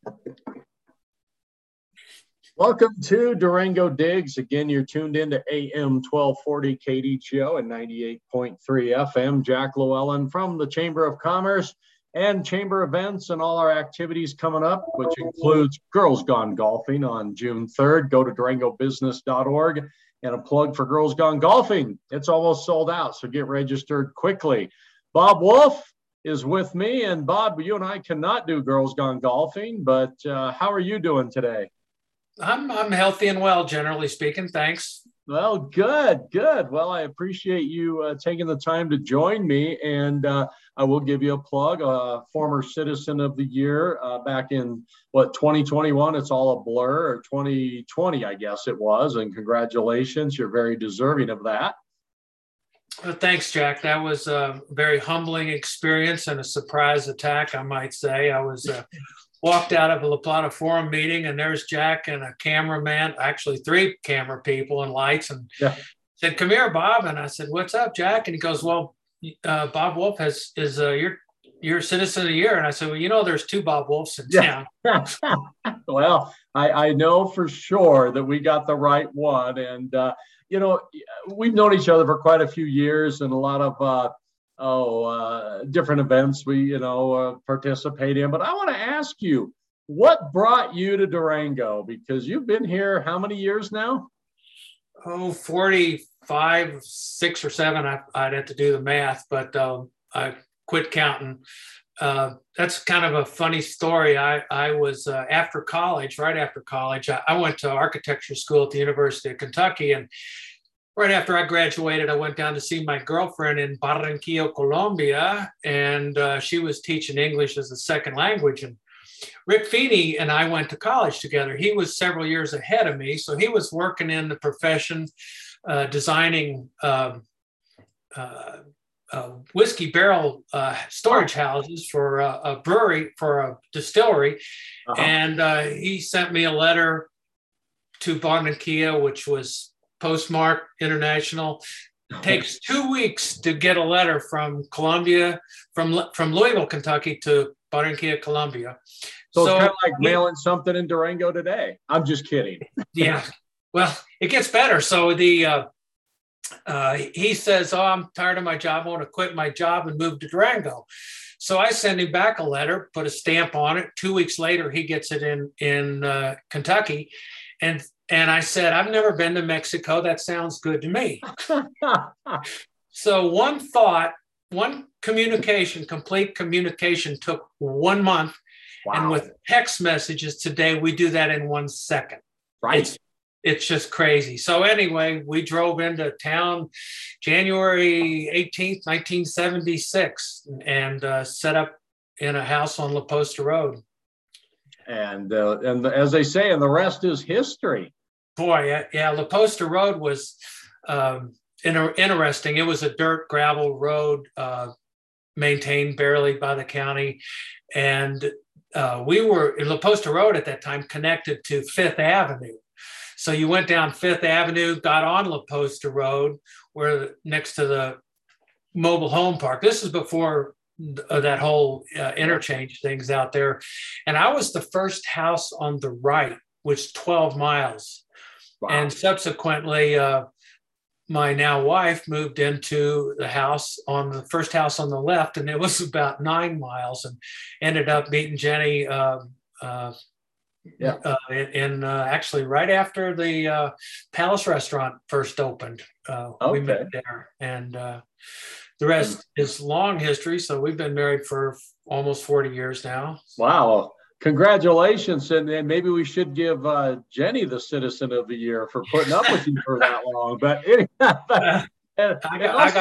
Welcome to Durango Digs. Again, you're tuned into AM 1240 KDGO and 98.3 FM. Jack Llewellyn from the Chamber of Commerce and Chamber events and all our activities coming up, which includes Girls Gone Golfing on June 3rd. Go to durangobusiness.org and a plug for Girls Gone Golfing. It's almost sold out, so get registered quickly. Bob Wolf is with me, and Bob, you and I cannot do Girls Gone Golfing, but how are you doing today? I'm healthy and well, generally speaking. Thanks. Well, good. Well, I appreciate you taking the time to join me, and I will give you a plug. Former Citizen of the Year back in 2021. It's all a blur, or 2020, I guess it was. And congratulations, you're very deserving of that. Thanks, Jack. That was a very humbling experience and a surprise attack, I might say. I was walked out of a La Plata Forum meeting, and there's Jack and a cameraman, actually 3 camera people and lights, and said, "Come here, Bob." And I said, "What's up, Jack?" And he goes, "Well, Bob Wolf is your Citizen of the Year." And I said, "Well, there's 2 Bob Wolfs in town." Well, I know for sure that we got the right one. And, we've known each other for quite a few years, and a lot of different events we participate in. But I want to ask you, what brought you to Durango? Because you've been here how many years now? 45, 6 or 7. I'd have to do the math, but I quit counting. That's kind of a funny story. I was right after college, I went to architecture school at the University of Kentucky, and right after I graduated, I went down to see my girlfriend in Barranquilla, Colombia, and she was teaching English as a second language. And Rick Feeney and I went to college together. He was several years ahead of me, so he was working in the profession, designing whiskey barrel storage houses for a brewery, for a distillery. And he sent me a letter to Barranquilla, which was Postmark International. It takes 2 weeks to get a letter from Colombia, from Louisville, Kentucky to Barranquilla, Colombia. So it's kind of like mailing something in Durango today. I'm just kidding. Yeah. Well, it gets better. So he says, "Oh, I'm tired of my job. I want to quit my job and move to Durango." So I send him back a letter, put a stamp on it. 2 weeks later, he gets it in Kentucky. And I said, "I've never been to Mexico. That sounds good to me." So complete communication took 1 month. Wow. And with text messages today, we do that in 1 second. Right. It's just crazy. So anyway, we drove into town January 18th, 1976, and set up in a house on La Posta Road. And as they say, and the rest is history. Boy, yeah, La Posta Road was interesting. It was a dirt gravel road, maintained barely by the county, and we were in La Posta Road at that time connected to Fifth Avenue. So you went down Fifth Avenue, got on La Posta Road, where next to the mobile home park. This is before that whole interchange things out there. And I was the first house on the right, which is 12 miles. Wow. And subsequently, my now wife moved into the first house on the left, and it was about 9 miles, and ended up meeting Jenny actually right after the Palace Restaurant first opened. We met there, and the rest is long history. So we've been married for almost 40 years now. Wow. Congratulations. And maybe we should give Jenny the Citizen of the Year for putting up with you for that long. But I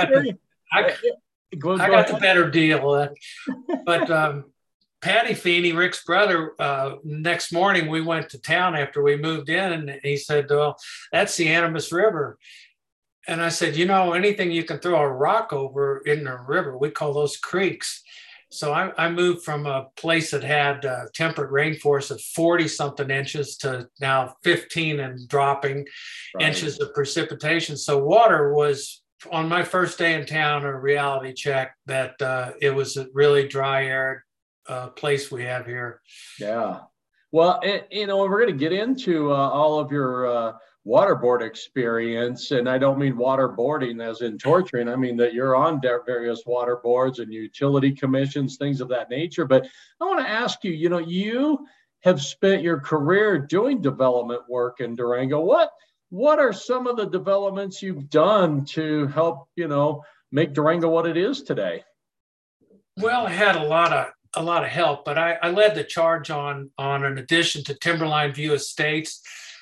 got the better deal. But Patty Feeney, Rick's brother, next morning we went to town after we moved in, and he said, "Well, that's the Animas River." And I said, anything you can throw a rock over in the river, we call those creeks. So I moved from a place that had a temperate rainforest of 40-something inches to now 15 and dropping inches of precipitation. So water was, on my first day in town, a reality check that it was a really dry, arid place we have here. Yeah. Well, we're going to get into all of your waterboard experience, and I don't mean waterboarding as in torturing. I mean that you're on various water boards and utility commissions, things of that nature. But I want to ask you, you have spent your career doing development work in Durango. What are some of the developments you've done to help, make Durango what it is today? Well, I had a lot of help, but I led the charge on an addition to Timberline View Estates,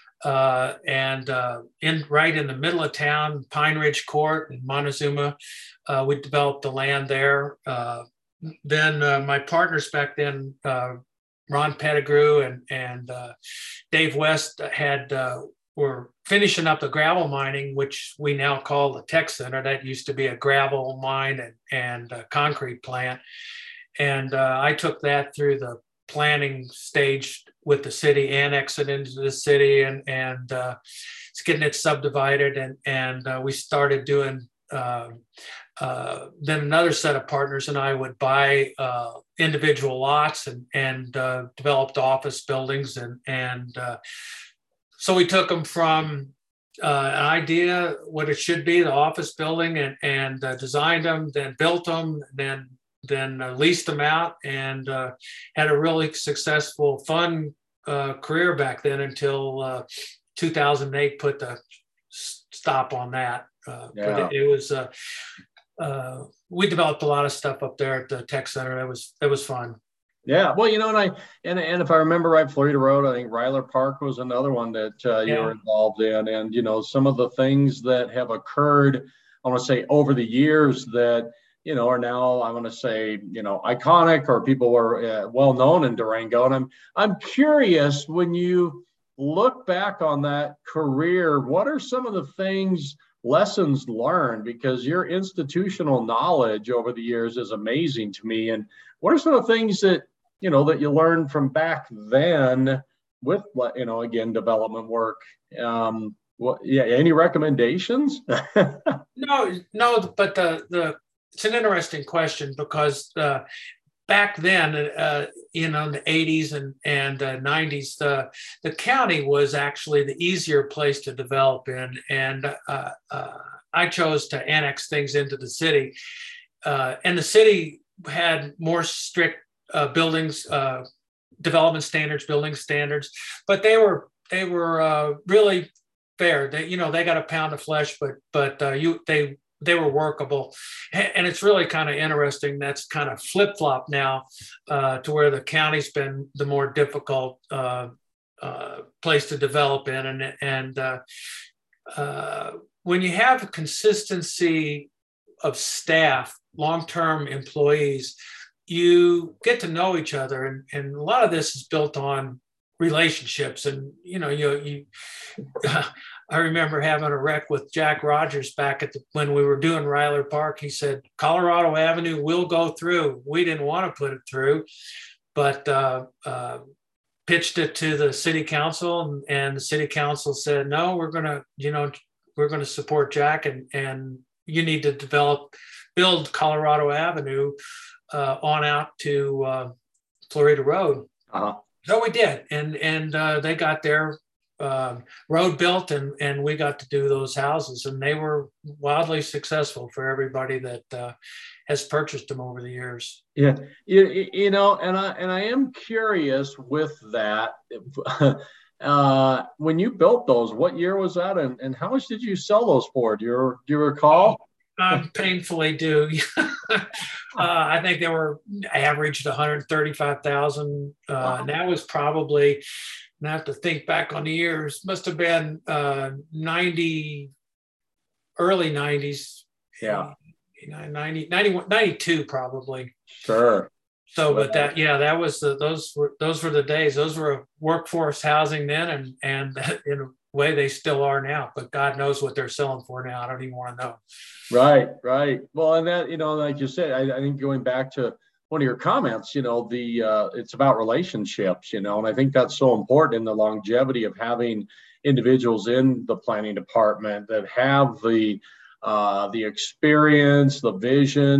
and right in the middle of town, Pine Ridge Court in Montezuma. We developed the land there. Then my partners back then, Ron Pettigrew and Dave West, were finishing up the gravel mining, which we now call the Tech Center. That used to be a gravel mine and a concrete plant. And I took that through the planning stage with the city, annex it into the city, and it's getting it subdivided. And we started doing, then another set of partners and I would buy individual lots and developed office buildings. And so we took them from an idea, what it should be, the office building, and designed them, then built them, then leased them out, and had a really successful, fun career back then until 2008 put the stop on that. But it was, we developed a lot of stuff up there at the Tech Center. That was fun. Yeah, well, and if I remember right, Florida Road, I think Ryler Park was another one that you were involved in, and some of the things that have occurred, I want to say over the years that are now, I want to say iconic, or people were well known in Durango. And I'm curious, when you look back on that career, what are some of the lessons learned? Because your institutional knowledge over the years is amazing to me. And what are some of the things that that you learned from back then with again, development work? Any recommendations? No, but it's an interesting question, because back then, in the 80s and 90s, the county was actually the easier place to develop in, and I chose to annex things into the city, and the city had more strict buildings, development standards, building standards, but they were really fair. They got a pound of flesh, but they were workable. And it's really kind of interesting. That's kind of flip-flop now, to where the county's been the more difficult place to develop in. And when you have a consistency of staff, long-term employees, you get to know each other. And a lot of this is built on relationships. And, I remember having a wreck with Jack Rogers back when we were doing Ryler Park. He said, Colorado Avenue will go through. We didn't want to put it through, but pitched it to the city council, and the city council said, no, we're going to support Jack, and you need to build Colorado Avenue on out to Florida Road. Uh-huh. So we did, and they got their road built, and we got to do those houses, and they were wildly successful for everybody that has purchased them over the years. Yeah, and I am curious with that. When you built those, what year was that, and how much did you sell those for? Do you recall? Painfully do. I think they were averaged 135,000. Wow. And that was probably, and I have to think back on the years, must have been 90, early 90s. Yeah. 90, 91, 92 probably. Sure. So, but that was those were the days. Those were workforce housing then, and in a way they still are now. But God knows what they're selling for now. I don't even want to know. Right. Well, and that, like you said, I think going back to one of your comments, it's about relationships, and I think that's so important in the longevity of having individuals in the planning department that have the experience, the vision,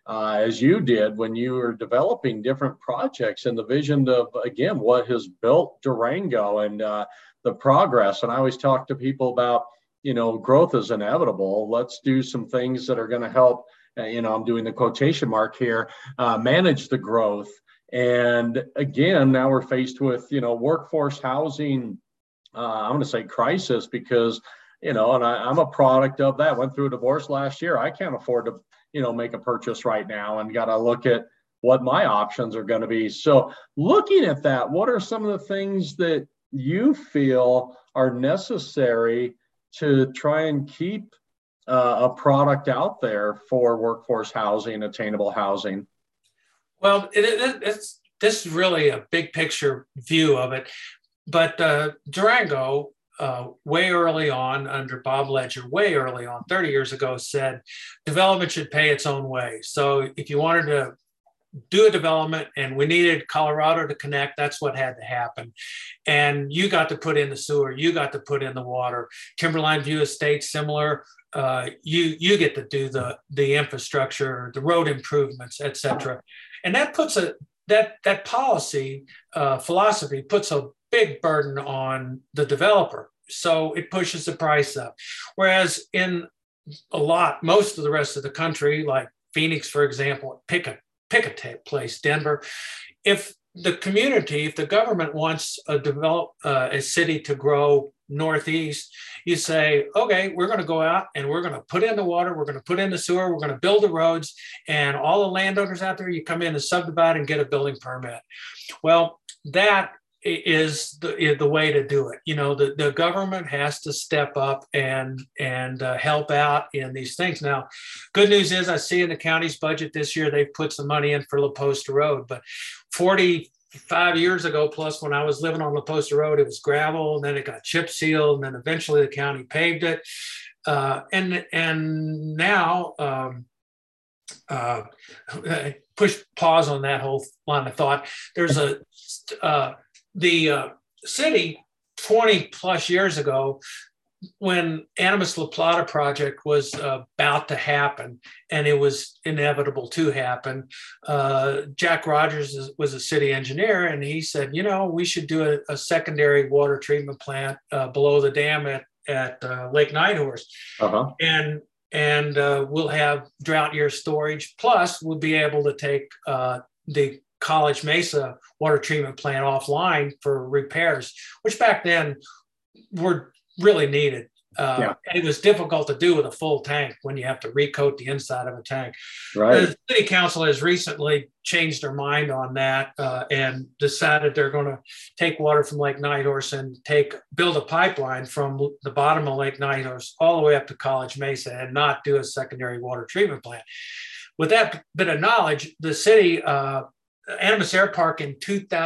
as you did when you were developing different projects and the vision of, again, what has built Durango and the progress. And I always talk to people about, growth is inevitable. Let's do some things that are going to help, I'm doing the quotation mark here, manage the growth. And again, now we're faced with, workforce housing, I'm going to say crisis because, and I'm a product of that. Went through a divorce last year. I can't afford to, make a purchase right now and got to look at what my options are going to be. So looking at that, what are some of the things that you feel are necessary to try and keep a product out there for workforce housing, attainable housing? Well, this is really a big picture view of it. But Durango, way early on under Bob Ledger, way early on, 30 years ago, said development should pay its own way. So if you wanted to do a development and we needed Colorado to connect, that's what had to happen. And you got to put in the sewer, you got to put in the water. Timberline View Estate, similar. You get to do the infrastructure, the road improvements, et cetera. And that puts that policy philosophy puts a big burden on the developer. So it pushes the price up. Whereas in most of the rest of the country, like Phoenix, for example, pick a place, Denver, if the government wants a city to grow northeast, you say, okay, we're going to go out and we're going to put in the water, we're going to put in the sewer, we're going to build the roads, and all the landowners out there, you come in and subdivide and get a building permit. Well, that is the way to do it. The government has to step up and help out in these things. Now, good news is I see in the county's budget this year, they've put some money in for La Posta Road, but 45 years ago plus, when I was living on La Posta Road, it was gravel, and then it got chip sealed, and then eventually the county paved it. And now, push pause on that whole line of thought. There's the city 20 plus years ago, when Animas La Plata project was about to happen, and it was inevitable to happen, Jack Rogers was a city engineer, and he said, we should do a secondary water treatment plant below the dam at Lake Nighthorse. Uh-huh. And we'll have drought year storage, plus we'll be able to take the College Mesa water treatment plant offline for repairs, which back then were really needed. And it was difficult to do with a full tank when you have to recoat the inside of a tank. Right. The city council has recently changed their mind on that and decided they're going to take water from Lake Nighthorse and build a pipeline from the bottom of Lake Nighthorse all the way up to College Mesa and not do a secondary water treatment plant. With that bit of knowledge, the city, Animas Air Park in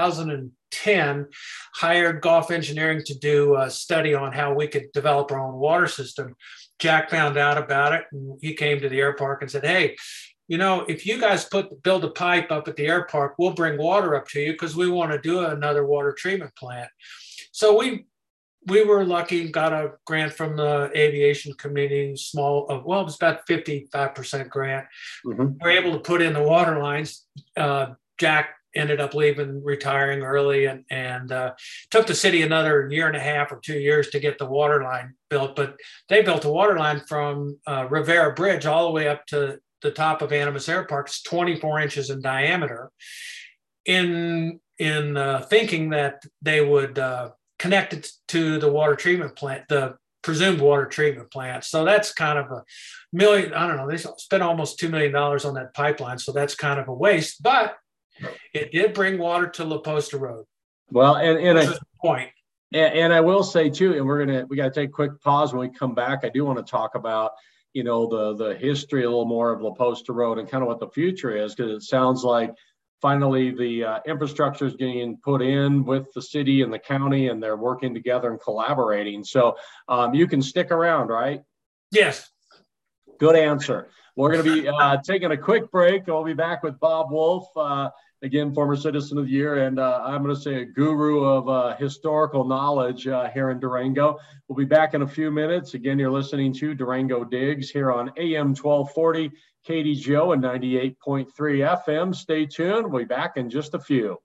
2010 hired Gulf Engineering to do a study on how we could develop our own water system. Jack found out about it, and he came to the air park and said, hey, if you guys build a pipe up at the air park, we'll bring water up to you because we want to do another water treatment plant. So we were lucky, got a grant from the aviation community, it was about 55% grant. Mm-hmm. We were able to put in the water lines. Jack ended up retiring early, and took the city another year and a half or 2 years to get the water line built. But they built a water line from Rivera Bridge all the way up to the top of Animas Air Park. It's 24 inches in diameter, in thinking that they would connect it to the water treatment plant, the presumed water treatment plant. So that's kind of $1 million. I don't know. They spent almost $2 million on that pipeline. So that's kind of a waste, but it did bring water to La Posta Road. Well, and that's the point. And I will say too, and we got to take a quick pause when we come back. I do want to talk about, the history a little more of La Posta Road and kind of what the future is, because it sounds like finally the infrastructure is getting put in with the city and the county, and they're working together and collaborating. So you can stick around, right? Yes. Good answer. We're going to be taking a quick break. We'll be back with Bob Wolf, again, former Citizen of the Year, and I'm going to say a guru of historical knowledge here in Durango. We'll be back in a few minutes. Again, you're listening to Durango Digs here on AM 1240, KDGO and 98.3 FM. Stay tuned. We'll be back in just a few.